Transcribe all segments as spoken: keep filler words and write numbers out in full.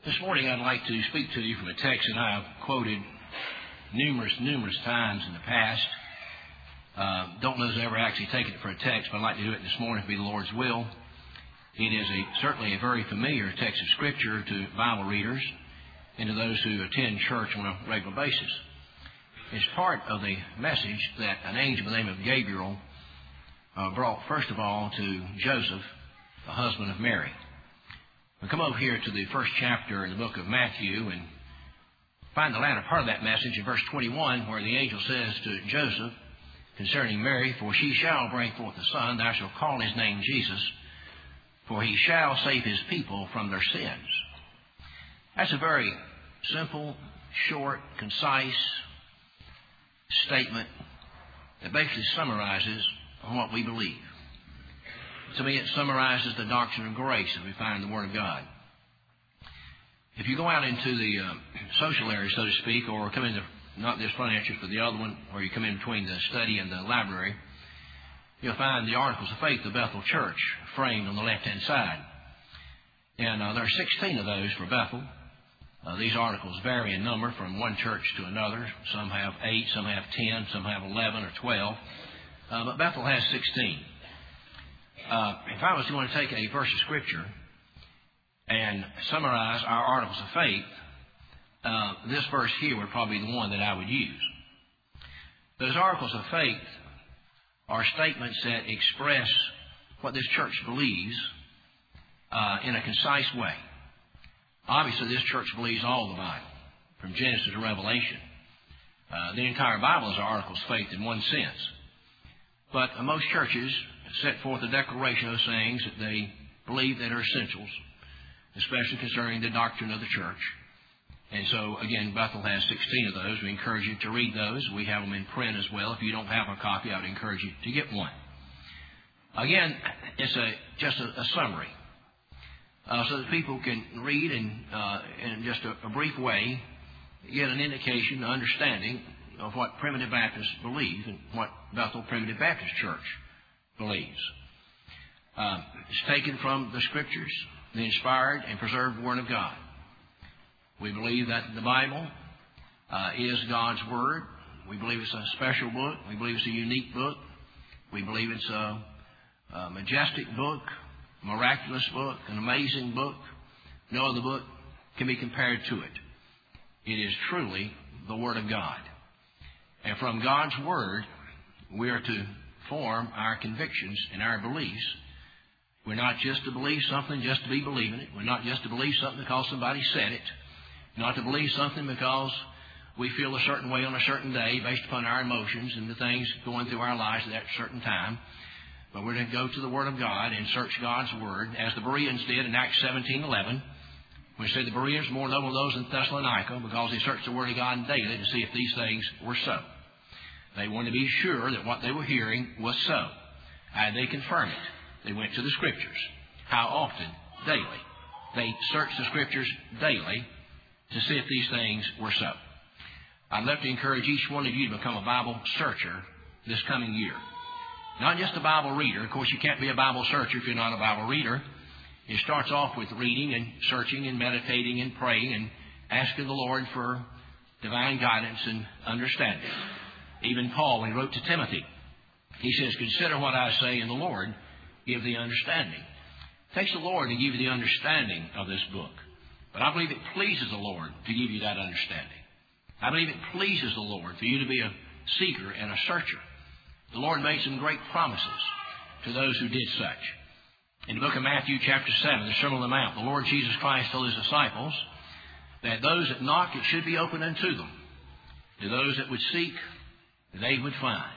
This morning I'd like to speak to you from a text that I have quoted numerous, numerous times in the past. Uh, don't know if I've ever actually taken it for a text, but I'd like to do it this morning if it be the Lord's will. It is a, certainly a very familiar text of Scripture to Bible readers and to those who attend church on a regular basis. It's part of the message that an angel by the name of Gabriel uh, brought, first of all, to Joseph, the husband of Mary. We come over here to the first chapter in the book of Matthew and find the latter part of that message in verse twenty-one, where the angel says to Joseph concerning Mary, "For she shall bring forth a son, thou shalt call his name Jesus, for he shall save his people from their sins." That's a very simple, short, concise statement that basically summarizes what we believe. To me, it summarizes the doctrine of grace that we find in the Word of God. If you go out into the uh, social area, so to speak, or come into not this front entrance, but the other one, or you come in between the study and the library, you'll find the Articles of Faith of Bethel Church framed on the left-hand side. And uh, there are sixteen of those for Bethel. Uh, these articles vary in number from one church to another. Some have eight, some have ten, some have eleven or twelve. Uh, but Bethel has sixteen. Uh, if I was going to take a verse of Scripture and summarize our articles of faith, uh, this verse here would probably be the one that I would use. Those articles of faith are statements that express what this church believes uh, in a concise way. Obviously, this church believes all the Bible, from Genesis to Revelation. Uh, the entire Bible is our articles of faith in one sense. But uh, most churches set forth a declaration of things that they believe that are essentials, especially concerning the doctrine of the church. And so, again, Bethel has sixteen of those. We encourage you to read those. We have them in print as well. If you don't have a copy, I would encourage you to get one. Again, it's a just a, a summary, uh, so that people can read and, uh, in just a, a brief way, get an indication, an understanding of what Primitive Baptists believe and what Bethel Primitive Baptist Church believes. Uh, it's taken from the Scriptures, the inspired and preserved Word of God. We believe that the Bible uh, is God's Word. We believe it's a special book. We believe it's a unique book. We believe it's a, a majestic book, miraculous book, an amazing book. No other book can be compared to it. It is truly the Word of God. And from God's Word, we are to form our convictions and our beliefs. We're not just to believe something just to be believing it. We're not just to believe something because somebody said it. Not to believe something because we feel a certain way on a certain day based upon our emotions and the things going through our lives at that certain time. But we're to go to the Word of God and search God's Word, as the Bereans did in Acts seventeen eleven. We say the Bereans were more noble those in Thessalonica because they searched the Word of God daily to see if these things were so. They wanted to be sure that what they were hearing was so. And they confirmed it. They went to the Scriptures. How often? Daily. They searched the Scriptures daily to see if these things were so. I'd love to encourage each one of you to become a Bible searcher this coming year. Not just a Bible reader. Of course, you can't be a Bible searcher if you're not a Bible reader. It starts off with reading and searching and meditating and praying and asking the Lord for divine guidance and understanding. Even Paul, when he wrote to Timothy, he says, "Consider what I say in the Lord, give thee understanding." It takes the Lord to give you the understanding of this book. But I believe it pleases the Lord to give you that understanding. I believe it pleases the Lord for you to be a seeker and a searcher. The Lord made some great promises to those who did such. In the book of Matthew chapter seven, the Sermon on the Mount, the Lord Jesus Christ told his disciples that those that knock, it should be opened unto them. To those that would seek, they would find.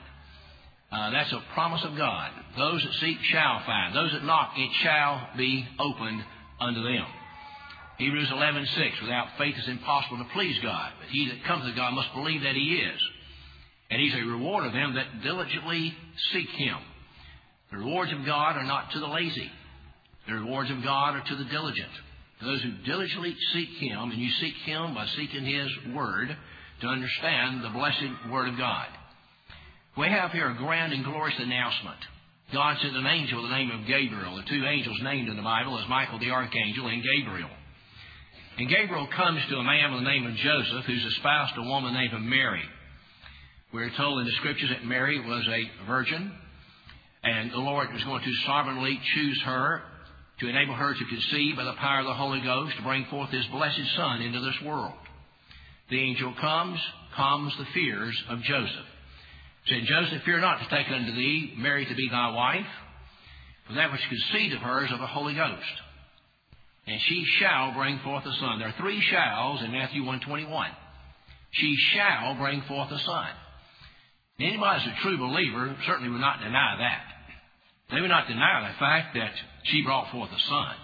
Uh, that's a promise of God. Those that seek shall find. Those that knock, it shall be opened unto them. Hebrews eleven six, without faith it's impossible to please God. But he that comes to God must believe that he is. And he's a reward of them that diligently seek him. The rewards of God are not to the lazy. The rewards of God are to the diligent. To those who diligently seek him, and you seek him by seeking his word to understand the blessed Word of God. We have here a grand and glorious announcement. God sent an angel with the name of Gabriel. The two angels named in the Bible is Michael the archangel and Gabriel. And Gabriel comes to a man by the name of Joseph who's espoused to a woman named Mary. We're told in the Scriptures that Mary was a virgin, and the Lord was going to sovereignly choose her to enable her to conceive by the power of the Holy Ghost to bring forth His blessed Son into this world. The angel comes, calms the fears of Joseph. Said, Joseph, fear not to take unto thee Mary to be thy wife, for that which is conceived of her is of the Holy Ghost. And she shall bring forth a son. There are three shalls in Matthew one twenty-one. She shall bring forth a son. And anybody who's a true believer certainly would not deny that. They would not deny the fact that she brought forth a son.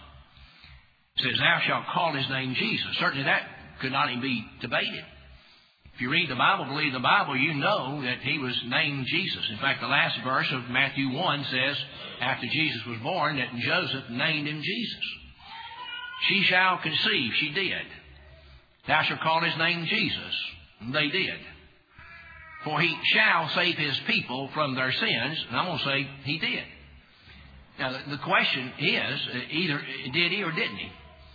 It says, thou shalt call his name Jesus. Certainly that could not even be debated. If you read the Bible, believe the Bible, you know that he was named Jesus. In fact, the last verse of Matthew one says, after Jesus was born, that Joseph named him Jesus. She shall conceive. She did. Thou shalt call his name Jesus. And they did. For he shall save his people from their sins. And I'm going to say he did. Now, the question is, either did he or didn't he?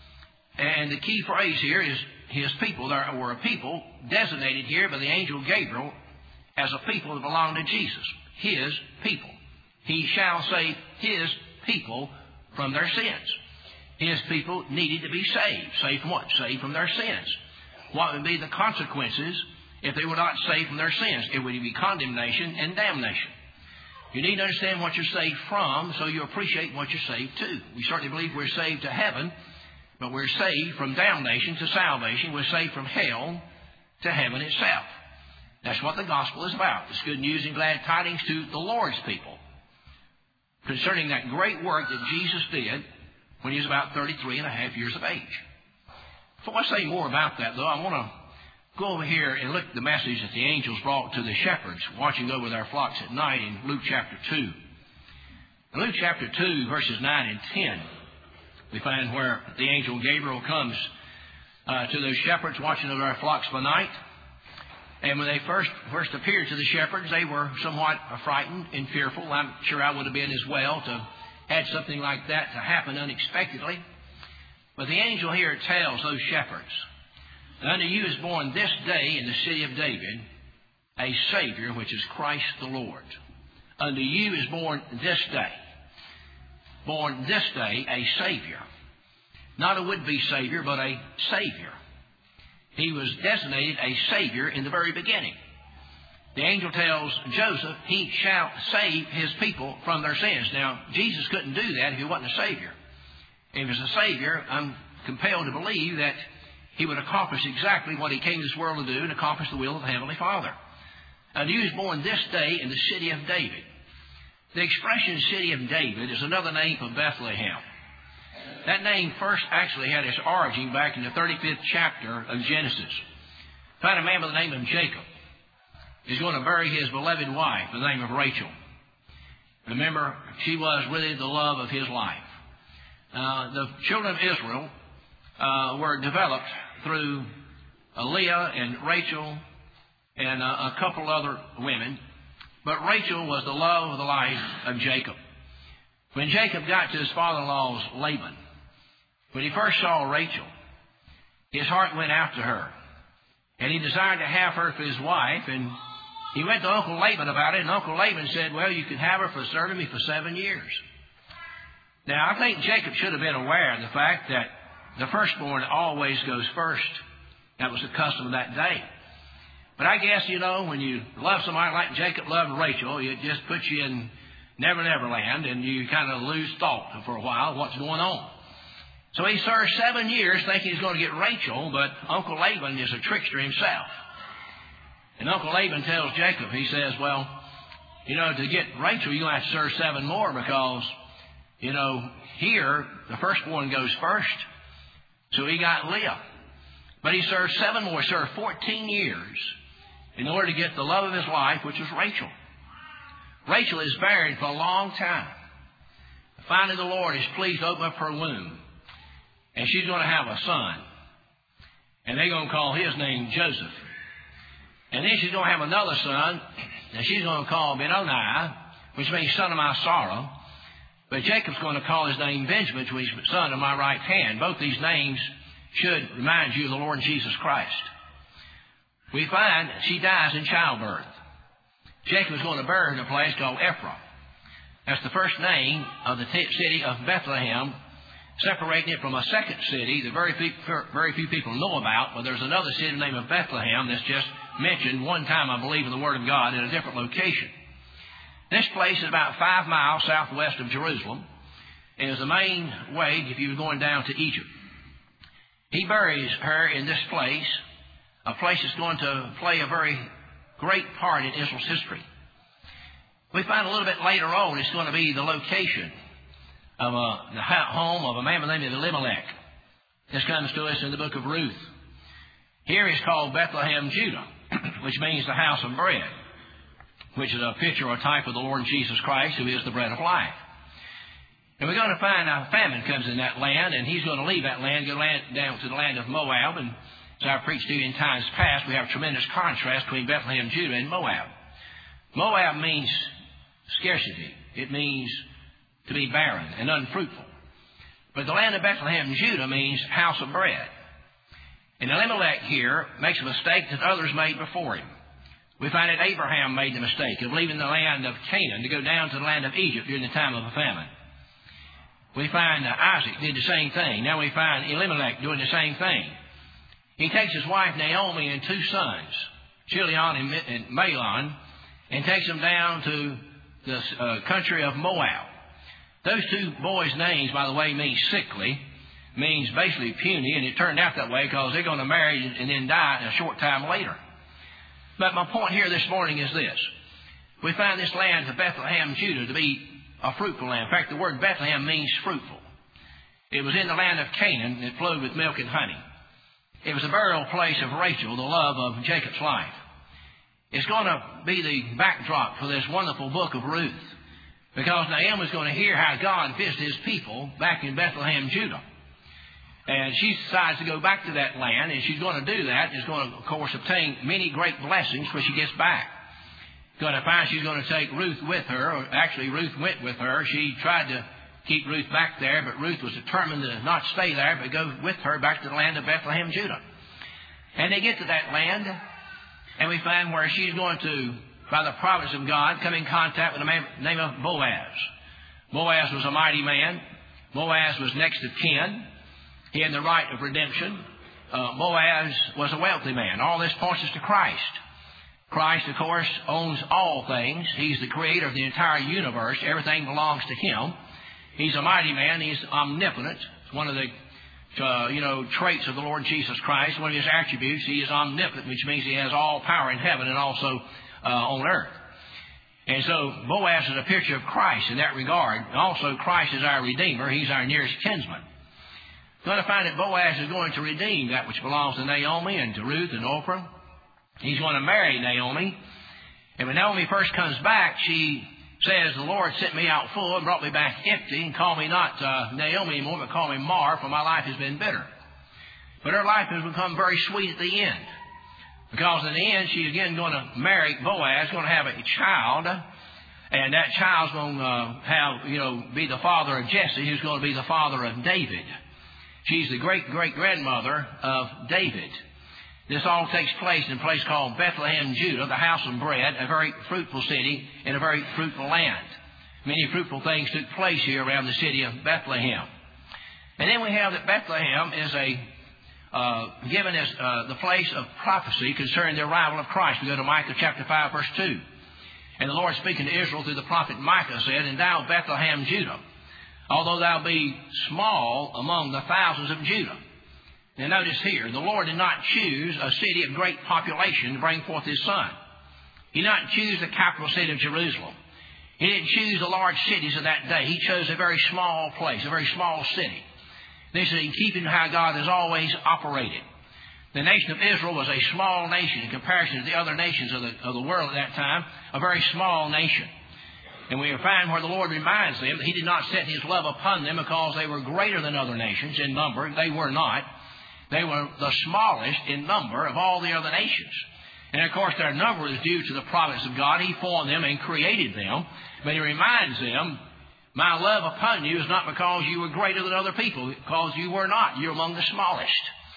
And the key phrase here is his people. There were a people designated here by the angel Gabriel as a people that belonged to Jesus. His people. He shall save his people from their sins. His people needed to be saved. Saved from what? Saved from their sins. What would be the consequences if they were not saved from their sins? It would be condemnation and damnation. You need to understand what you're saved from so you appreciate what you're saved to. We certainly believe we're saved to heaven, but we're saved from damnation to salvation. We're saved from hell to heaven itself. That's what the gospel is about. It's good news and glad tidings to the Lord's people concerning that great work that Jesus did when he was about thirty-three and a half years of age. Before I say more about that, though, I want to go over here and look at the message that the angels brought to the shepherds watching over their flocks at night in Luke chapter two. In Luke chapter two, verses nine and ten, we find where the angel Gabriel comes uh, to those shepherds watching over their flocks by night. And when they first first appeared to the shepherds, they were somewhat frightened and fearful. I'm sure I would have been as well to had something like that to happen unexpectedly. But the angel here tells those shepherds, unto you is born this day in the city of David a Savior, which is Christ the Lord. Unto you is born this day. Born this day a Savior. Not a would-be Savior, but a Savior. He was designated a Savior in the very beginning. The angel tells Joseph he shall save his people from their sins. Now, Jesus couldn't do that if he wasn't a Savior. If he was a Savior, I'm compelled to believe that he would accomplish exactly what he came to this world to do and accomplish the will of the Heavenly Father. And he was born this day in the city of David. The expression city of David is another name for Bethlehem. That name first actually had its origin back in the thirty-fifth chapter of Genesis. Found a man by the name of Jacob. He's going to bury his beloved wife by the name of Rachel. Remember, she was really the love of his life. Uh, the children of Israel uh, were developed through Leah and Rachel and uh, a couple other women. But Rachel was the love of the life of Jacob. When Jacob got to his father-in-law's Laban, when he first saw Rachel, his heart went after her. And he desired to have her for his wife. And he went to Uncle Laban about it. And Uncle Laban said, well, you can have her for serving me for seven years. Now, I think Jacob should have been aware of the fact that the firstborn always goes first. That was the custom of that day. But I guess, you know, when you love somebody like Jacob loved Rachel, it just puts you in Never Never Land, and you kind of lose thought for a while of what's going on. So he served seven years thinking he's going to get Rachel, but Uncle Laban is a trickster himself. And Uncle Laban tells Jacob, he says, well, you know, to get Rachel, you're going to have to serve seven more because, you know, here, the firstborn goes first. So he got Leah. But he served seven more. He served fourteen years in order to get the love of his life, which was Rachel. Rachel is barren for a long time. Finally, the Lord is pleased to open up her womb. And she's going to have a son. And they're going to call his name Joseph. And then she's going to have another son. And she's going to call Benoni, which means son of my sorrow. But Jacob's going to call his name Benjamin, which means son of my right hand. Both these names should remind you of the Lord Jesus Christ. We find she dies in childbirth. Jacob was going to bury her in a place called Ephraim. That's the first name of the t- city of Bethlehem, separating it from a second city that very few, very few people know about, but there's another city named of Bethlehem that's just mentioned one time, I believe, in the Word of God in a different location. This place is about five miles southwest of Jerusalem, and is the main way if you were going down to Egypt. He buries her in this place, a place that's going to play a very great part in Israel's history. We find a little bit later on it's going to be the location of a, the home of a man by the name of Elimelech. This comes to us in the book of Ruth. Here is called Bethlehem, Judah, which means the house of bread, which is a picture or type of the Lord Jesus Christ, who is the bread of life. And we're going to find a famine comes in that land, and he's going to leave that land, go land, down to the land of Moab. And as I've preached to you in times past, we have a tremendous contrast between Bethlehem, Judah, and Moab. Moab means scarcity. It means to be barren and unfruitful. But the land of Bethlehem, Judah, means house of bread. And Elimelech here makes a mistake that others made before him. We find that Abraham made the mistake of leaving the land of Canaan to go down to the land of Egypt during the time of a famine. We find uh, Isaac did the same thing. Now we find Elimelech doing the same thing. He takes his wife Naomi and two sons, Chilion and, and Mahlon, and takes them down to the uh, country of Moab. Those two boys' names, by the way, mean sickly, means basically puny, and it turned out that way because they're going to marry and then die a short time later. But my point here this morning is this. We find this land of Bethlehem, Judah, to be a fruitful land. In fact, the word Bethlehem means fruitful. It was in the land of Canaan that flowed with milk and honey. It was the burial place of Rachel, the love of Jacob's life. It's going to be the backdrop for this wonderful book of Ruth, because Naomi is going to hear how God visited his people back in Bethlehem, Judah. And she decides to go back to that land, and she's going to do that. She's going to, of course, obtain many great blessings when she gets back. Going to find she's going to take Ruth with her, or actually Ruth went with her. She tried to keep Ruth back there, but Ruth was determined to not stay there, but go with her back to the land of Bethlehem, Judah. And they get to that land, and we find where she's going to, by the providence of God, come in contact with a man named of Boaz. Boaz was a mighty man. Boaz was next of kin. He had the right of redemption. Uh, Boaz was a wealthy man. All this points us to Christ. Christ, of course, owns all things. He's the creator of the entire universe. Everything belongs to him. He's a mighty man. He's omnipotent. It's one of the, uh, you know, traits of the Lord Jesus Christ. One of his attributes, he is omnipotent, which means he has all power in heaven and also uh, on earth. And so Boaz is a picture of Christ in that regard. And also, Christ is our Redeemer. He's our nearest kinsman. We're going to find that Boaz is going to redeem that which belongs to Naomi and to Ruth and Orpah. He's going to marry Naomi. And when Naomi first comes back, she says, the Lord sent me out full and brought me back empty, and call me not uh, Naomi anymore, but call me Mar, for my life has been bitter. But her life has become very sweet at the end. Because in the end, she's again going to marry Boaz, going to have a child. And that child's going to uh, have, you know, be the father of Jesse, who's going to be the father of David. She's the great-great-grandmother of David. This all takes place in a place called Bethlehem, Judah, the house of bread, a very fruitful city in a very fruitful land. Many fruitful things took place here around the city of Bethlehem. And then we have that Bethlehem is a uh, given as uh, the place of prophecy concerning the arrival of Christ. We go to Micah chapter five, verse two. And the Lord speaking to Israel through the prophet Micah said, And thou, Bethlehem, Judah, although thou be small among the thousands of Judah. Now notice here, the Lord did not choose a city of great population to bring forth his Son. He did not choose the capital city of Jerusalem. He didn't choose the large cities of that day. He chose a very small place, a very small city. This is in keeping how God has always operated. The nation of Israel was a small nation in comparison to the other nations of the, of the world at that time, a very small nation. And we find where the Lord reminds them that he did not set his love upon them because they were greater than other nations in number. They were not. They were the smallest in number of all the other nations. And, of course, their number is due to the providence of God. He formed them and created them. But he reminds them, my love upon you is not because you were greater than other people, because you were not. You're among the smallest.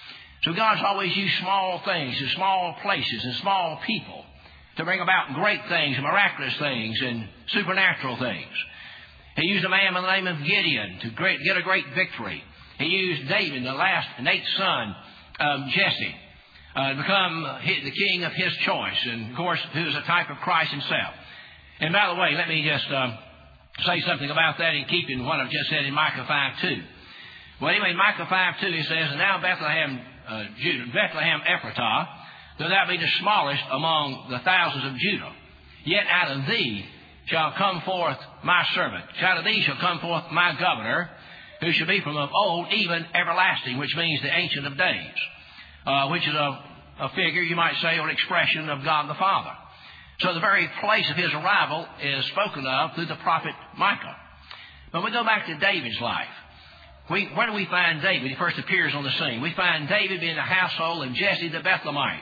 So God's always used small things and small places and small people to bring about great things and miraculous things and supernatural things. He used a man by the name of Gideon to great, get a great victory. He used David, the last and eighth son of Jesse, uh, to become the king of his choice, and of course, who is a type of Christ himself. And by the way, let me just uh, say something about that in keeping what I've just said in Micah five two. Well, anyway, in Micah five two, he says, "And now Bethlehem, uh, Judah, Bethlehem Ephratah, though thou be the smallest among the thousands of Judah, yet out of thee shall come forth my servant. Out of thee shall come forth my governor, who shall be from of old, even everlasting," which means the Ancient of Days, uh, which is a, a figure, you might say, or an expression of God the Father. So the very place of his arrival is spoken of through the prophet Micah. But we go back to David's life. We, where do we find David? He first appears on the scene. We find David being the household of Jesse the Bethlehemite.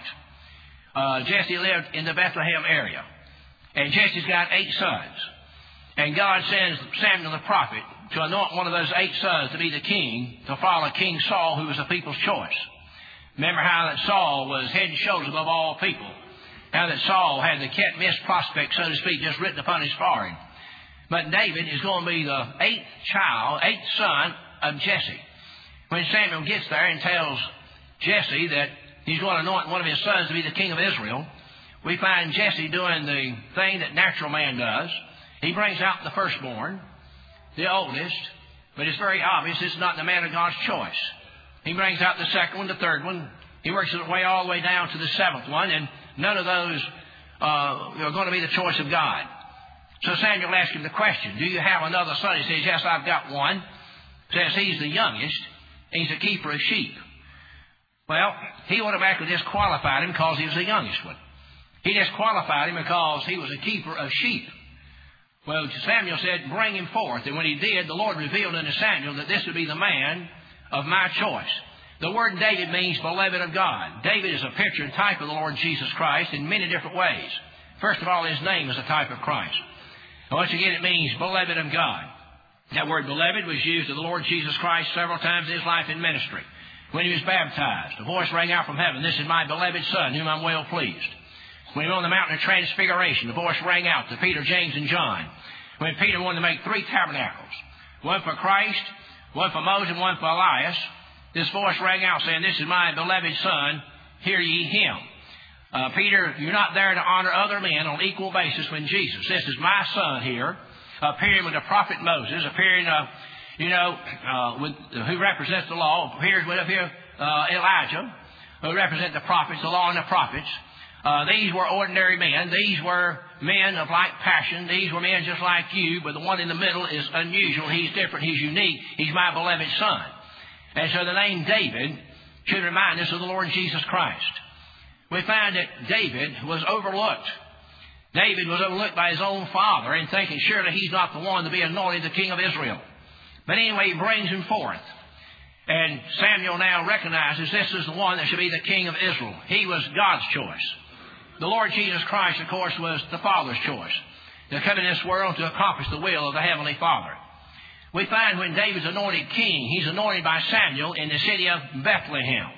Uh, Jesse lived in the Bethlehem area. And Jesse's got eight sons. And God sends Samuel the prophet to anoint one of those eight sons to be the king, to follow King Saul, who was the people's choice. Remember how that Saul was head and shoulders above all people. How that Saul had the can't miss prospect, so to speak, just written upon his forehead. But David is going to be the eighth child, eighth son of Jesse. When Samuel gets there and tells Jesse that he's going to anoint one of his sons to be the king of Israel, we find Jesse doing the thing that natural man does. He brings out the firstborn, the oldest, but it's very obvious this is not the man of God's choice. He brings out the second one, the third one. He works his way all the way down to the seventh one, and none of those uh, are going to be the choice of God. So Samuel asks him the question, "Do you have another son?" He says, "Yes, I've got one." Says he's the youngest. He's a keeper of sheep. Well, he automatically disqualified him because he was the youngest one. He disqualified him because he was a keeper of sheep. Well, Samuel said, "Bring him forth." And when he did, the Lord revealed unto Samuel that this would be the man of my choice. The word David means beloved of God. David is a picture and type of the Lord Jesus Christ in many different ways. First of all, his name is a type of Christ. And once again, it means beloved of God. That word beloved was used of the Lord Jesus Christ several times in his life and ministry. When he was baptized, a voice rang out from heaven, "This is my beloved Son, whom I'm well pleased." When he was on the mountain of transfiguration, the voice rang out to Peter, James, and John. When Peter wanted to make three tabernacles, one for Christ, one for Moses, and one for Elias, this voice rang out saying, "This is my beloved Son, hear ye him." Uh, Peter, you're not there to honor other men on equal basis when Jesus. This is my Son here, appearing with the prophet Moses, appearing, uh, you know, uh, with who represents the law, appears with up here uh, Elijah, who represent the prophets, the law and the prophets. Uh, these were ordinary men. These were men of like passion. These were men just like you, but the one in the middle is unusual. He's different. He's unique. He's my beloved Son. And so the name David should remind us of the Lord Jesus Christ. We find that David was overlooked. David was overlooked by his own father in thinking surely he's not the one to be anointed the king of Israel. But anyway, he brings him forth. And Samuel now recognizes this is the one that should be the king of Israel. He was God's choice. The Lord Jesus Christ, of course, was the Father's choice to come in this world to accomplish the will of the Heavenly Father. We find when David's anointed king, he's anointed by Samuel in the city of Bethlehem.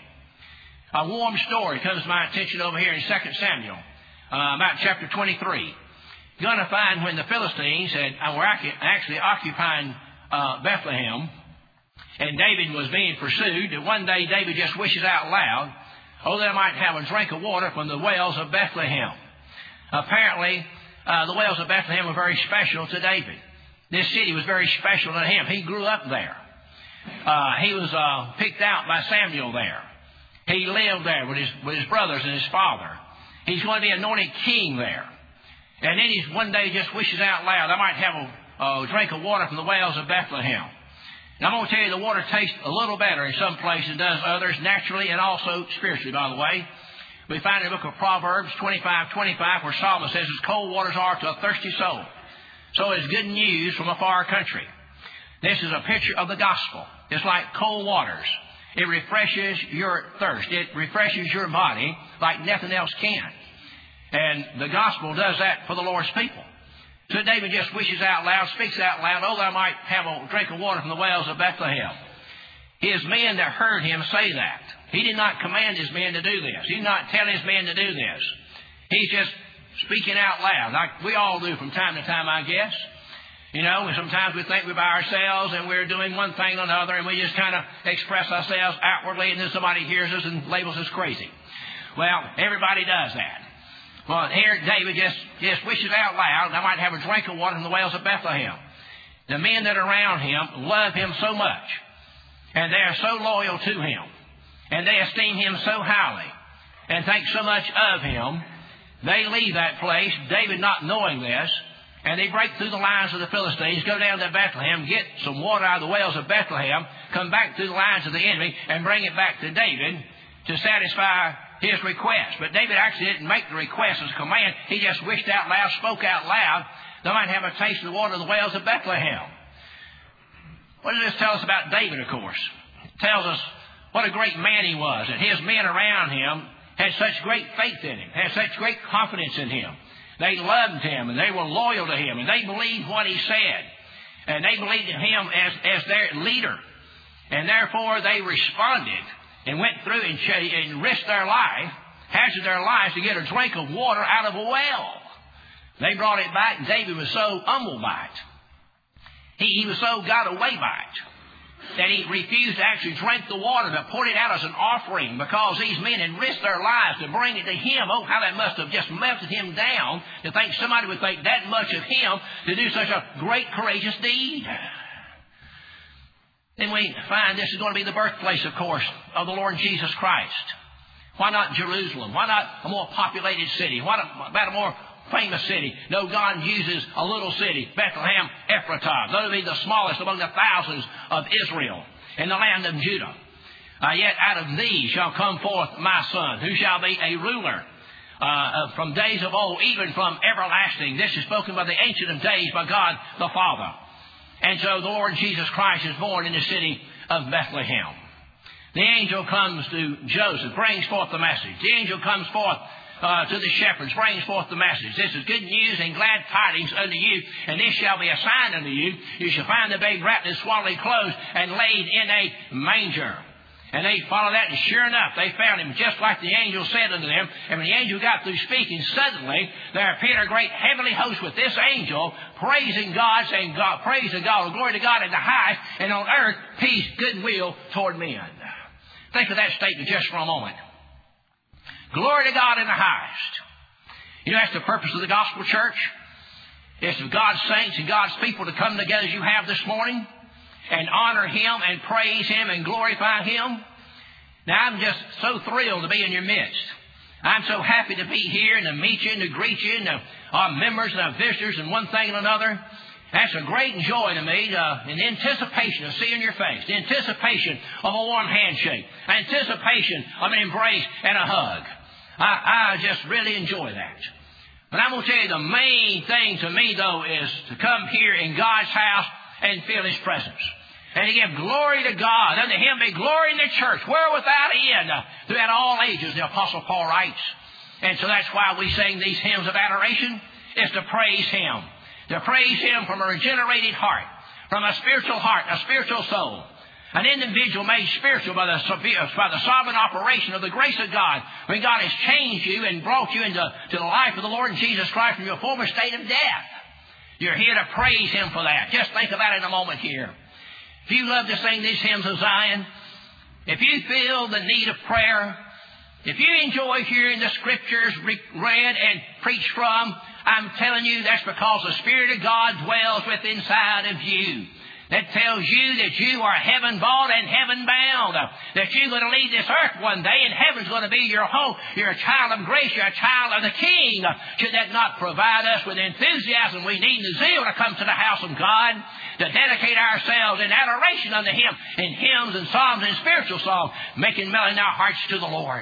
A warm story comes to my attention over here in Second Samuel, uh, about chapter twenty-three. You're going to find when the Philistines had, uh, were actually occupying uh, Bethlehem, and David was being pursued, that one day David just wishes out loud, "Oh, that I might have a drink of water from the wells of Bethlehem." Apparently, uh, the wells of Bethlehem were very special to David. This city was very special to him. He grew up there. Uh, he was uh, picked out by Samuel there. He lived there with his, with his brothers and his father. He's going to be anointed king there. And then he one day just wishes out loud, "I might have a, a drink of water from the wells of Bethlehem." And I'm going to tell you, the water tastes a little better in some places than does others, naturally and also spiritually, by the way. We find in the book of Proverbs twenty-five twenty-five where Solomon says, "As cold waters are to a thirsty soul, so is good news from a far country." This is a picture of the gospel. It's like cold waters. It refreshes your thirst. It refreshes your body like nothing else can. And the gospel does that for the Lord's people. So David just wishes out loud, speaks out loud, "Oh, that I might have a drink of water from the wells of Bethlehem." His men that heard him say that, He did not command his men to do this. He did not tell his men to do this. He's just speaking out loud, like we all do from time to time, I guess. You know, and sometimes we think we're by ourselves and we're doing one thing or another, and we just kind of express ourselves outwardly, and then somebody hears us and labels us crazy. Well, everybody does that. Well, here David just, just wishes out loud, I might have a drink of water from the wells of Bethlehem. The men that are around him love him so much, and they are so loyal to him, and they esteem him so highly, and think so much of him. They leave that place, David not knowing this, and they break through the lines of the Philistines, go down to Bethlehem, get some water out of the wells of Bethlehem, come back through the lines of the enemy, and bring it back to David to satisfy his request. But David actually didn't make the request as a command. He just wished out loud, spoke out loud, they might have a taste of the water of the wells of Bethlehem. What does this tell us about David, of course? It tells us what a great man he was, and his men around him had such great faith in him, had such great confidence in him. They loved him, and they were loyal to him, and they believed what he said. And they believed in him as, as their leader. And therefore they responded and went through and, and risked their life, hazarded their lives to get a drink of water out of a well. They brought it back, and David was so humbled by it. He, he was so got away by it that he refused to actually drink the water, but poured it out as an offering because these men had risked their lives to bring it to him. Oh, how that must have just melted him down to think somebody would think that much of him to do such a great, courageous deed. Then we find this is going to be the birthplace, of course, of the Lord Jesus Christ. Why not Jerusalem? Why not a more populated city? Why not about a more famous city? No, God uses a little city, Bethlehem Ephratah. Those will be the smallest among the thousands of Israel in the land of Judah. Uh, yet out of thee shall come forth my son, who shall be a ruler uh, from days of old, even from everlasting. This is spoken by the Ancient of Days, by God the Father. And so the Lord Jesus Christ is born in the city of Bethlehem. The angel comes to Joseph, brings forth the message. The angel comes forth Uh, to the shepherds, brings forth the message. This is good news and glad tidings unto you, and this shall be a sign unto you. You shall find the babe wrapped in swaddling clothes and laid in a manger. And they followed that, and sure enough, they found him just like the angel said unto them. And when the angel got through speaking, suddenly there appeared a great heavenly host with this angel, praising God, saying, God, praise to God, glory to God in the highest, and on earth peace, goodwill toward men. Think of that statement just for a moment. Glory to God in the highest. You know, that's the purpose of the gospel church. It's for God's saints and God's people to come together as you have this morning and honor Him and praise Him and glorify Him. Now, I'm just so thrilled to be in your midst. I'm so happy to be here and to meet you and to greet you and to our members and our visitors and one thing and another. That's a great joy to me, uh, in anticipation of seeing your face, the anticipation of a warm handshake, anticipation of an embrace and a hug. I, I just really enjoy that. But I'm going to tell you the main thing to me, though, is to come here in God's house and feel His presence. And to give glory to God. Unto Him be glory in the church, where without end, uh, throughout all ages, the Apostle Paul writes. And so that's why we sing these hymns of adoration, is to praise Him. To praise Him from a regenerated heart, from a spiritual heart, a spiritual soul. An individual made spiritual by the, by the sovereign operation of the grace of God, when God has changed you and brought you into to the life of the Lord Jesus Christ from your former state of death. You're here to praise Him for that. Just think about it a moment here. If you love to sing these hymns of Zion, if you feel the need of prayer, if you enjoy hearing the Scriptures read and preached from, I'm telling you that's because the Spirit of God dwells within inside of you. That tells you that you are heaven-bought and heaven-bound. That you're going to leave this earth one day and heaven's going to be your home. You're a child of grace. You're a child of the King. Should that not provide us with the enthusiasm we need and the zeal to come to the house of God, to dedicate ourselves in adoration unto Him in hymns and psalms and spiritual songs, making melody in our hearts to the Lord.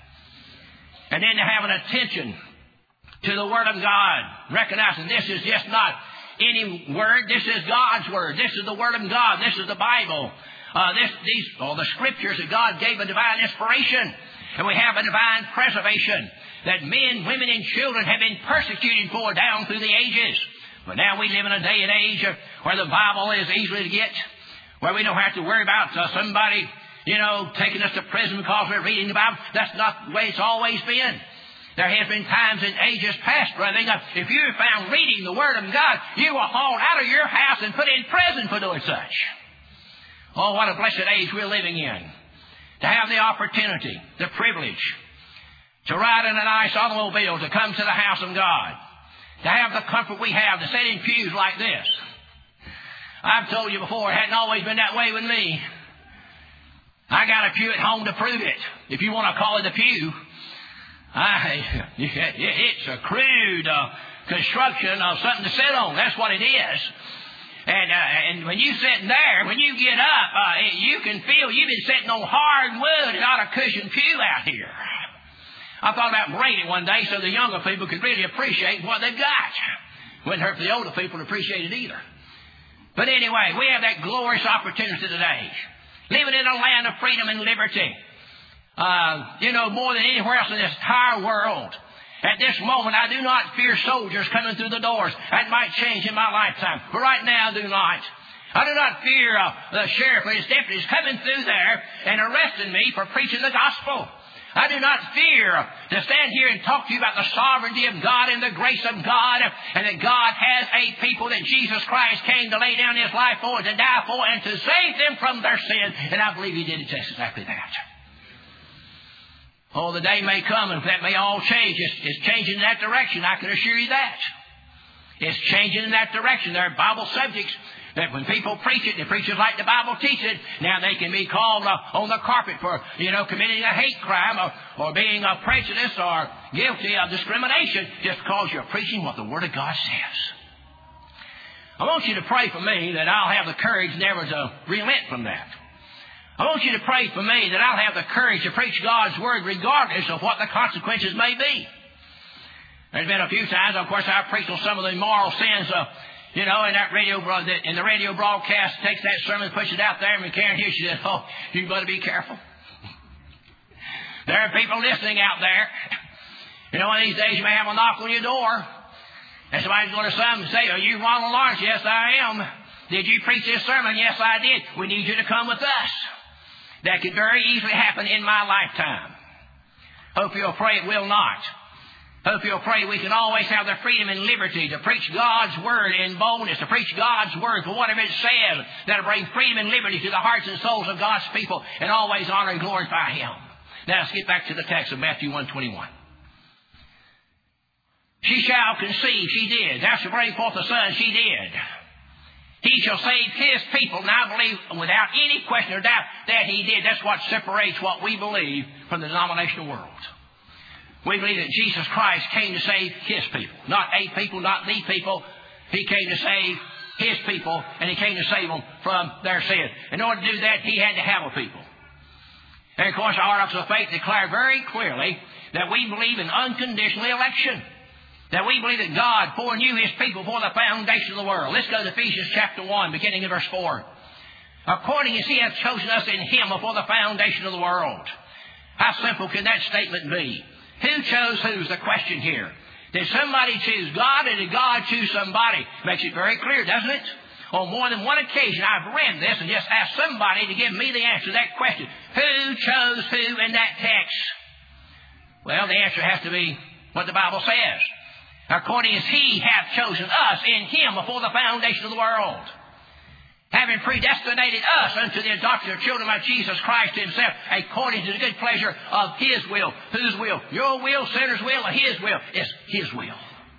And then to have an attention to the Word of God, recognizing this is just not any word. This is God's Word. This is the Word of God. This is the Bible. Uh, this, these, all the Scriptures that God gave a divine inspiration. And we have a divine preservation that men, women, and children have been persecuted for down through the ages. But now we live in a day and age where the Bible is easily to get, where we don't have to worry about uh, somebody you know, taking us to prison because we're reading the Bible. That's not the way it's always been. There have been times in ages past, brother, if you were found reading the Word of God, you were hauled out of your house and put in prison for doing such. Oh, what a blessed age we're living in. To have the opportunity, the privilege, to ride in a nice automobile, to come to the house of God, to have the comfort we have, to sit in pews like this. I've told you before, it hadn't always been that way with me. I got a pew at home to prove it, if you want to call it a pew. I, it's a crude uh, construction of something to sit on. That's what it is. And uh, and when you sit there, when you get up, uh, you can feel you've been sitting on hard wood and not a cushioned pew out here. I thought about bringing it one day so the younger people could really appreciate what they've got. Wouldn't hurt for the older people to appreciate it either. But anyway, we have that glorious opportunity today. Living in a land of freedom and liberty. Uh, you know, more than anywhere else in this entire world. At this moment, I do not fear soldiers coming through the doors. That might change in my lifetime. But right now, I do not. I do not fear uh, the sheriff and his deputies coming through there and arresting me for preaching the gospel. I do not fear to stand here and talk to you about the sovereignty of God and the grace of God, and that God has a people that Jesus Christ came to lay down His life for, to die for, and to save them from their sin. And I believe He did just exactly that. Oh, the day may come and that may all change. It's, it's changing in that direction, I can assure you that. It's changing in that direction. There are Bible subjects that when people preach it, the preachers like the Bible teaches it, now they can be called uh, on the carpet for, you know, committing a hate crime or, or being a prejudice or guilty of discrimination just because you're preaching what the Word of God says. I want you to pray for me that I'll have the courage never to relent from that. I want you to pray for me that I'll have the courage to preach God's Word regardless of what the consequences may be. There's been a few times, of course, I've preached on some of the moral sins of, you know, in that radio, in the radio broadcast, takes that sermon, pushes it out there, and Karen here, she says, oh, you better be careful. There are people listening out there. You know, one of these days you may have a knock on your door, and somebody's going to come and say, are you Ronald Lawrence? Yes, I am. Did you preach this sermon? Yes, I did. We need you to come with us. That could very easily happen in my lifetime. Hope you'll pray it will not. Hope you'll pray we can always have the freedom and liberty to preach God's Word in boldness, to preach God's Word for whatever it says, that'll bring freedom and liberty to the hearts and souls of God's people and always honor and glorify Him. Now let's get back to the text of Matthew one twenty-one. She shall conceive, she did. Thou shalt bring forth a son, she did. He shall save His people, and I believe without any question or doubt that He did. That's what separates what we believe from the denominational world. We believe that Jesus Christ came to save His people. Not a people, not the people. He came to save His people, and He came to save them from their sin. In order to do that, He had to have a people. And of course, our articles of faith declare very clearly that we believe in unconditional election. That we believe that God foreknew His people before the foundation of the world. Let's go to Ephesians chapter one, beginning in verse four. According as He hath chosen us in Him before the foundation of the world. How simple can that statement be? Who chose who's the question here? Did somebody choose God, or did God choose somebody? Makes it very clear, doesn't it? On more than one occasion, I've read this and just asked somebody to give me the answer to that question. Who chose who in that text? Well, the answer has to be what the Bible says. According as He hath chosen us in Him before the foundation of the world, having predestinated us unto the adoption of children by Jesus Christ Himself, according to the good pleasure of His will. Whose will? Your will, sinner's will, or His will? It's His will.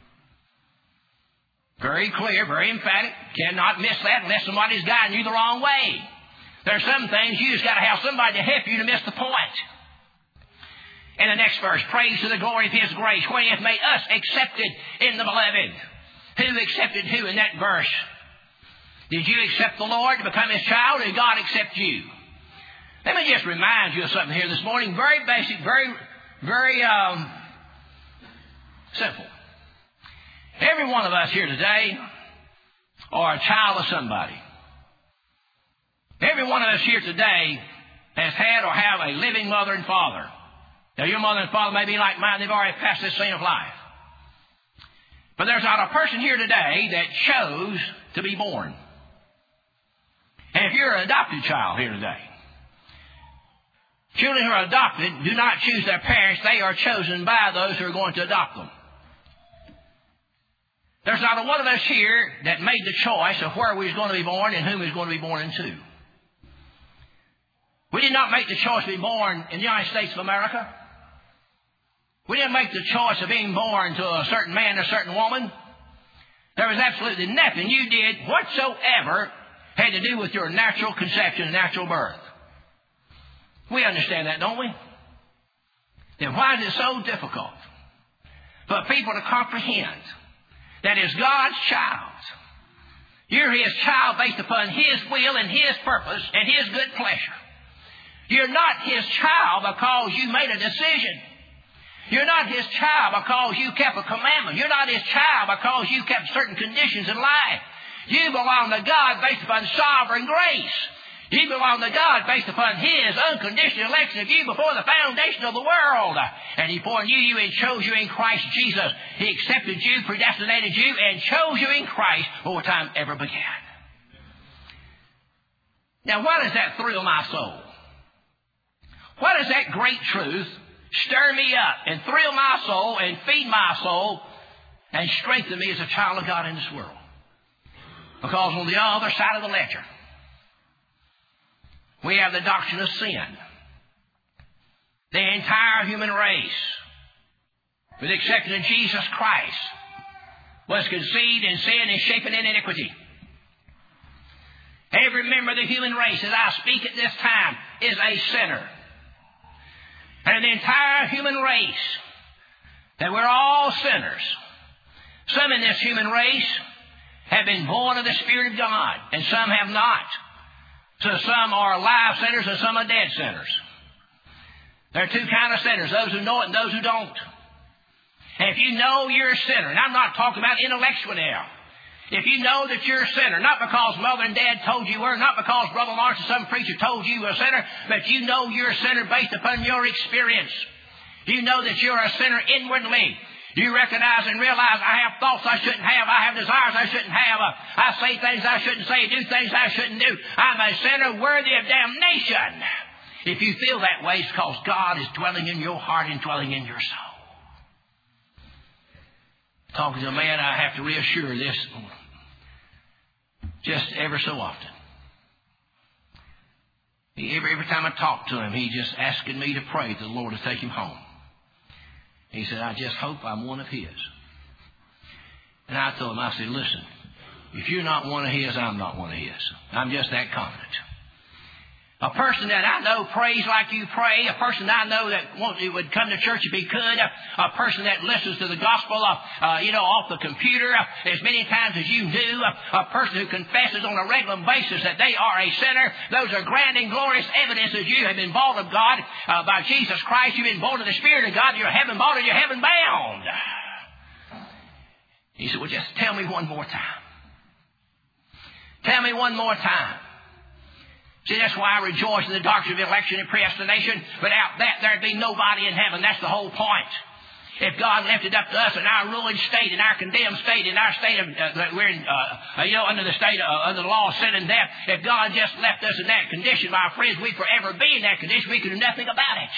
Very clear, very emphatic. Cannot miss that unless somebody's guiding you the wrong way. There are some things you just got to have somebody to help you to miss the point. In the next verse, praise to the glory of His grace, when He hath made us accepted in the beloved. Who accepted who in that verse? Did you accept the Lord to become His child, or did God accept you? Let me just remind you of something here this morning. Very basic, very, very um, simple. Every one of us here today are a child of somebody. Every one of us here today has had or have a living mother and father. Now, your mother and father may be like mine. They've already passed this scene of life. But there's not a person here today that chose to be born. And if you're an adopted child here today, Children who are adopted do not choose their parents. They are chosen by those who are going to adopt them. There's not a one of us here that made the choice of where we was going to be born and whom we was going to be born into. We did not make the choice to be born in the United States of America. We didn't make the choice of being born to a certain man or a certain woman. There was absolutely nothing you did whatsoever had to do with your natural conception and natural birth. We understand that, don't we? Then why is it so difficult for people to comprehend that as God's child, you're His child based upon His will and His purpose and His good pleasure? You're not His child because you made a decision. You're not His child because you kept a commandment. You're not His child because you kept certain conditions in life. You belong to God based upon sovereign grace. You belong to God based upon His unconditional election of you before the foundation of the world. And He foreknew you and chose you in Christ Jesus. He accepted you, predestinated you, and chose you in Christ before time ever began. Now, why does that thrill my soul? Why does that great truth stir me up and thrill my soul and feed my soul and strengthen me as a child of God in this world? Because on the other side of the ledger, we have the doctrine of sin. The entire human race, with the exception of Jesus Christ, was conceived in sin and shapen in iniquity. Every member of the human race, as I speak at this time, is a sinner. And the entire human race, that we're all sinners. Some in this human race have been born of the Spirit of God, and some have not. So some are alive sinners and some are dead sinners. There are two kinds of sinners, those who know it and those who don't. And if you know you're a sinner, and I'm not talking about intellectually now, if you know that you're a sinner, not because mother and dad told you were, not because Brother Lawrence or some preacher told you you were a sinner, but you know you're a sinner based upon your experience. You know that you're a sinner inwardly. You recognize and realize, I have thoughts I shouldn't have. I have desires I shouldn't have. I say things I shouldn't say, do things I shouldn't do. I'm a sinner worthy of damnation. If you feel that way, it's because God is dwelling in your heart and dwelling in your soul. Talking to a man, I have to reassure this just ever so often. He, every, every time I talk to him, he just asking me to pray to the Lord to take him home. He said, I just hope I'm one of His. And I told him, I said, listen, if you're not one of His, I'm not one of His. I'm just that confident. A person that I know prays like you pray, a person I know that wants, would come to church if he could, a person that listens to the gospel, uh, uh, you know, off the computer uh, as many times as you do, uh, a person who confesses on a regular basis that they are a sinner. Those are grand and glorious evidences you have been born of God uh, by Jesus Christ. You've been born of the Spirit of God. You're heaven born and you're heaven bound. He said, well, just tell me one more time. Tell me one more time. See, that's why I rejoice in the doctrine of election and predestination. Without that, there'd be nobody in heaven. That's the whole point. If God left it up to us in our ruined state, in our condemned state, in our state of, uh, we're in, uh, you know, under the state of, uh, under the law of sin and death, if God just left us in that condition, my friends, we'd forever be in that condition. We could do nothing about it.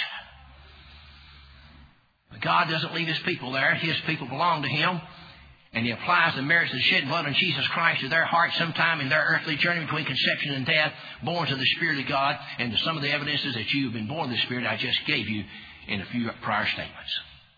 But God doesn't leave His people there. His people belong to Him. And He applies the merits of the shed blood of Jesus Christ to their hearts sometime in their earthly journey between conception and death, born to the Spirit of God, and to some of the evidences that you have been born of the Spirit I just gave you in a few prior statements.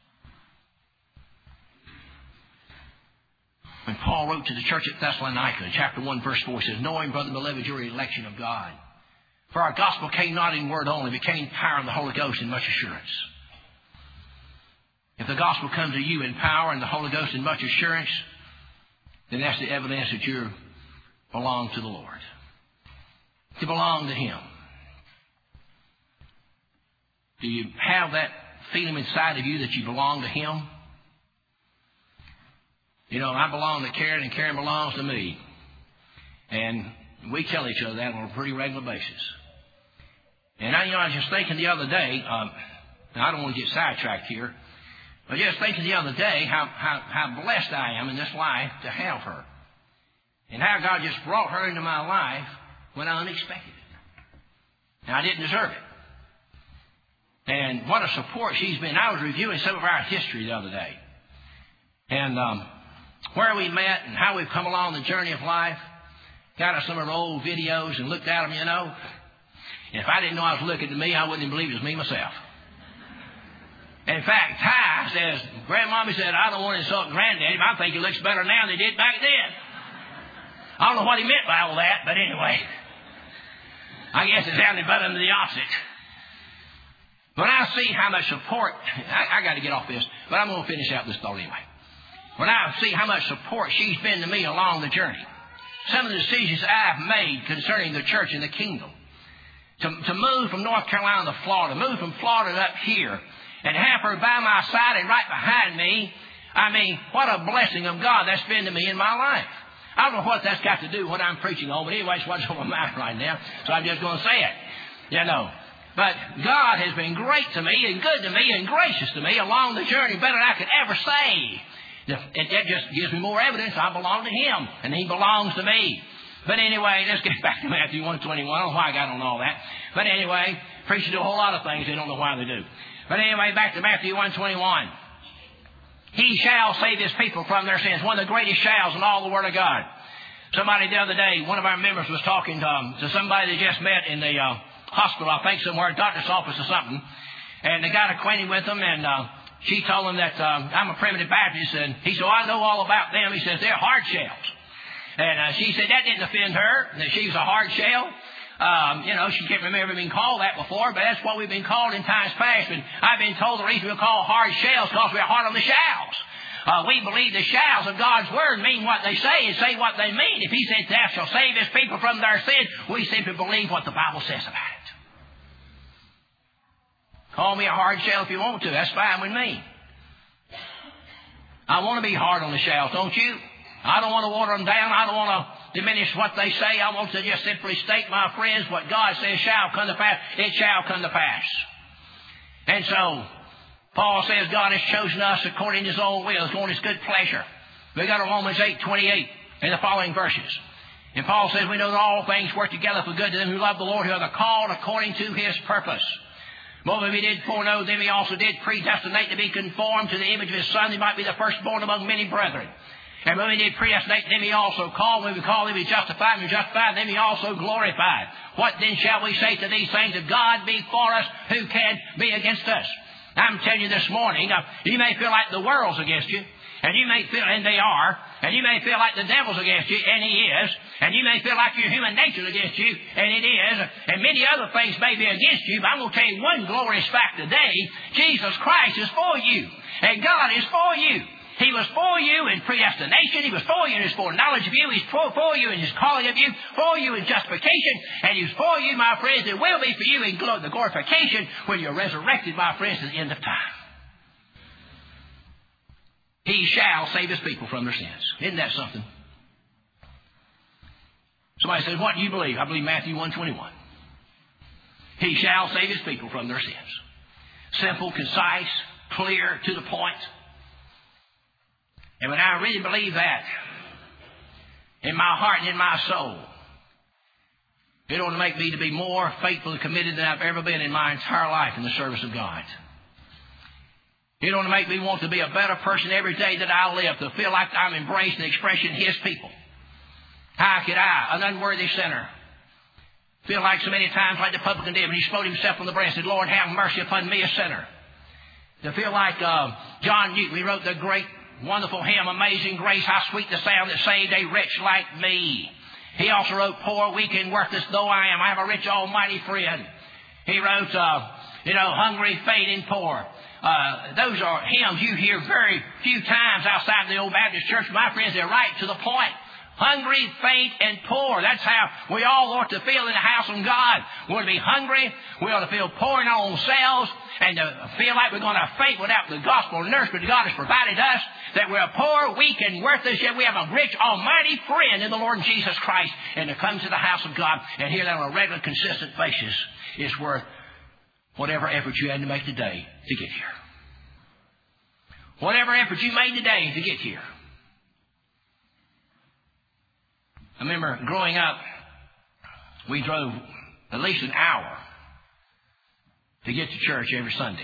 When Paul wrote to the church at Thessalonica, in chapter one, verse four, he says, knowing, brother beloved, your election of God. For our gospel came not in word only, but came in power of the Holy Ghost and much assurance. If the gospel comes to you in power and the Holy Ghost in much assurance, then that's the evidence that you belong to the Lord. You belong to Him. Do you have that feeling inside of you that you belong to Him? You know, I belong to Karen and Karen belongs to me. And we tell each other that on a pretty regular basis. And I, you know, I was just thinking the other day, um, now I don't want to get sidetracked here, but just thinking the other day how, how, how blessed I am in this life to have her. And how God just brought her into my life when I unexpected it. Now, I didn't deserve it. And what a support she's been. I was reviewing some of our history the other day. And um, where we met and how we've come along the journey of life. Got us some of our old videos and looked at them, you know. And if I didn't know I was looking at me, I wouldn't even believe it was me myself. In fact, Ty says, Grandmommy said, I don't want to insult Granddaddy, but I think he looks better now than he did back then. I don't know what he meant by all that, but anyway. I guess it sounded better than the opposite. When I see how much support, I, I got to get off this, but I'm going to finish out this thought anyway. When I see how much support she's been to me along the journey, some of the decisions I've made concerning the church and the kingdom, to, to move from North Carolina to Florida, move from Florida up here, and have her by my side and right behind me, I mean, what a blessing of God that's been to me in my life. I don't know what that's got to do with what I'm preaching on, but anyway, it's what's on my mind right now, so I'm just going to say it, you know. But God has been great to me and good to me and gracious to me along the journey, better than I could ever say. It, it just gives me more evidence I belong to Him, and He belongs to me. But anyway, let's get back to Matthew one twenty-one. I don't know why I got on all that. But anyway, preachers do a whole lot of things they don't know why they do. But anyway, back to Matthew one twenty-one. He shall save His people from their sins. One of the greatest shalls in all the Word of God. Somebody the other day, one of our members was talking to, um, to somebody they just met in the uh, hospital, I think somewhere, doctor's office or something. And they got acquainted with them, and uh, she told him that um, I'm a primitive Baptist, and he said, oh, I know all about them. He says, they're hard shells. And uh, she said that didn't offend her, that she was a hard shell. Um, you know, she can't remember being called that before, but that's what we've been called in times past. And I've been told the reason we're called hard shells because we're hard on the shells. Uh, we believe the shalls of God's Word mean what they say and say what they mean. If He says, thou shalt save His people from their sin, we simply believe what the Bible says about it. Call me a hard shell if you want to. That's fine with me. I want to be hard on the shells, don't you? I don't want to water them down. I don't want to diminish what they say. I want to just simply state, my friends, what God says shall come to pass. It shall come to pass. And so, Paul says God has chosen us according to His own will, according to His good pleasure. We got Romans eight twenty-eight in the following verses. And Paul says, we know that all things work together for good to them who love the Lord, who are the called according to His purpose. More than He did foreknow, them He also did predestinate to be conformed to the image of His Son, they might be the firstborn among many brethren. And when He did predestinate, them He also called. When we call them, He justified. When we justified, them He also glorified. What then shall we say to these things? If God be for us, who can be against us? I'm telling you this morning, uh, you may feel like the world's against you, and you may feel, and they are, and you may feel like the devil's against you, and he is, and you may feel like your human nature's against you, and it is, and many other things may be against you, but I'm going to tell you one glorious fact today: Jesus Christ is for you, and God is for you. He was for you in predestination. He was for you in His foreknowledge of you. He's for, for you in His calling of you, for you in justification, and He's for you, my friends, and will be for you in the glorification when you're resurrected, my friends, at the end of time. He shall save His people from their sins. Isn't that something? Somebody says, what do you believe? I believe Matthew one twenty-one. He shall save His people from their sins. Simple, concise, clear, to the point. And when I really believe that in my heart and in my soul, it ought to make me to be more faithful and committed than I've ever been in my entire life in the service of God. It ought to make me want to be a better person every day that I live, to feel like I'm embracing and expressing His people. How could I, an unworthy sinner, feel like so many times like the publican did when he smote himself on the breast and said, Lord, have mercy upon me, a sinner. To feel like uh, John Newton, he wrote the great, wonderful hymn, Amazing Grace, how sweet the sound that saved a wretch like me. He also wrote, poor, weak, and worthless though I am, I have a rich, almighty friend. He wrote, uh, you know, hungry, faint, and poor. Uh, those are hymns you hear very few times outside the old Baptist church. My friends, they're right to the point. Hungry, faint, and poor. That's how we all ought to feel in the house of God. We ought to be hungry. We ought to feel poor in our own selves and to feel like we're going to faint without the gospel nourishment that God has provided us, that we're poor, weak, and worthless, yet we have a rich, almighty friend in the Lord Jesus Christ. And to come to the house of God and hear that on a regular, consistent basis is worth whatever effort you had to make today to get here. Whatever effort you made today to get here. I remember growing up, we drove at least an hour to get to church every Sunday.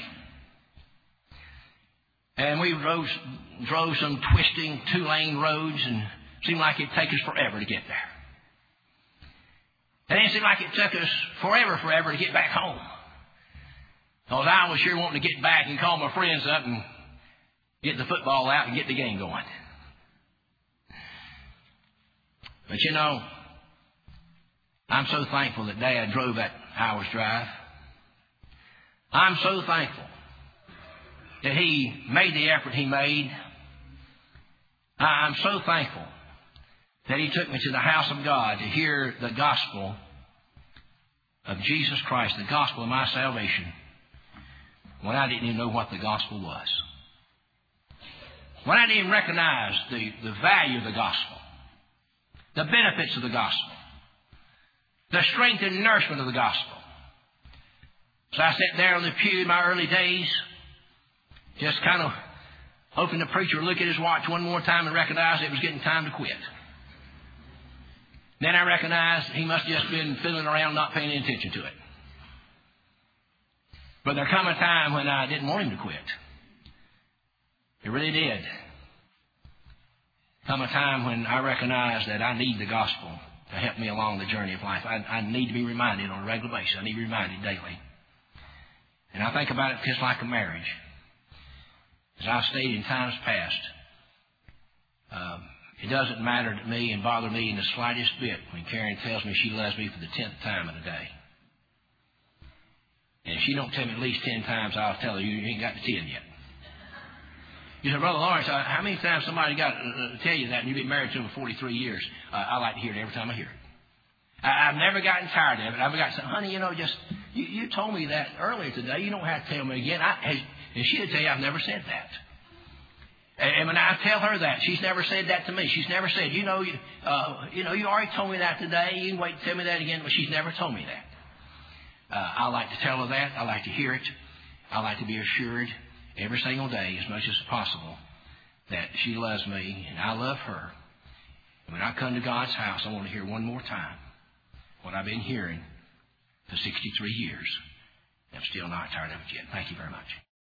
And we drove, drove some twisting two-lane roads, and it seemed like it'd take us forever to get there. And it seemed like it took us forever, forever to get back home. Because I was sure wanting to get back and call my friends up and get the football out and get the game going. But you know, I'm so thankful that Dad drove that hour's drive. I'm so thankful that he made the effort he made. I'm so thankful that he took me to the house of God to hear the gospel of Jesus Christ, the gospel of my salvation, when I didn't even know what the gospel was. When I didn't even recognize the, the value of the gospel, the benefits of the gospel, the strength and nourishment of the gospel. So I sat there on the pew in my early days, just kind of hoping the preacher would look at his watch one more time and recognize it was getting time to quit. Then I recognized he must have just been fiddling around, not paying any attention to it. But there come a time when I didn't want him to quit. It really did. Come a time when I recognized that I need the gospel to help me along the journey of life. I, I need to be reminded on a regular basis. I need to be reminded daily. And I think about it just like a marriage. As I've stated in times past, um, it doesn't matter to me and bother me in the slightest bit when Karen tells me she loves me for the tenth time in a day. And if she don't tell me at least ten times, I'll tell her, you ain't got to ten yet. You say, Brother Lawrence, uh, how many times somebody got to uh, tell you that and you've been married to them for forty-three years? Uh, I like to hear it every time I hear it. I, I've never gotten tired of it. I've got to say, honey, you know, just, you, you told me that earlier today. You don't have to tell me again. I, and she'll tell you I've never said that. And, and when I tell her that, she's never said that to me. She's never said, you know, you, uh, you know, you already told me that today. You can wait to tell me that again. But she's never told me that. Uh, I like to tell her that. I like to hear it. I like to be assured every single day, as much as possible, that she loves me and I love her. And when I come to God's house, I want to hear one more time what I've been hearing for sixty-three years. I'm still not tired of it yet. Thank you very much.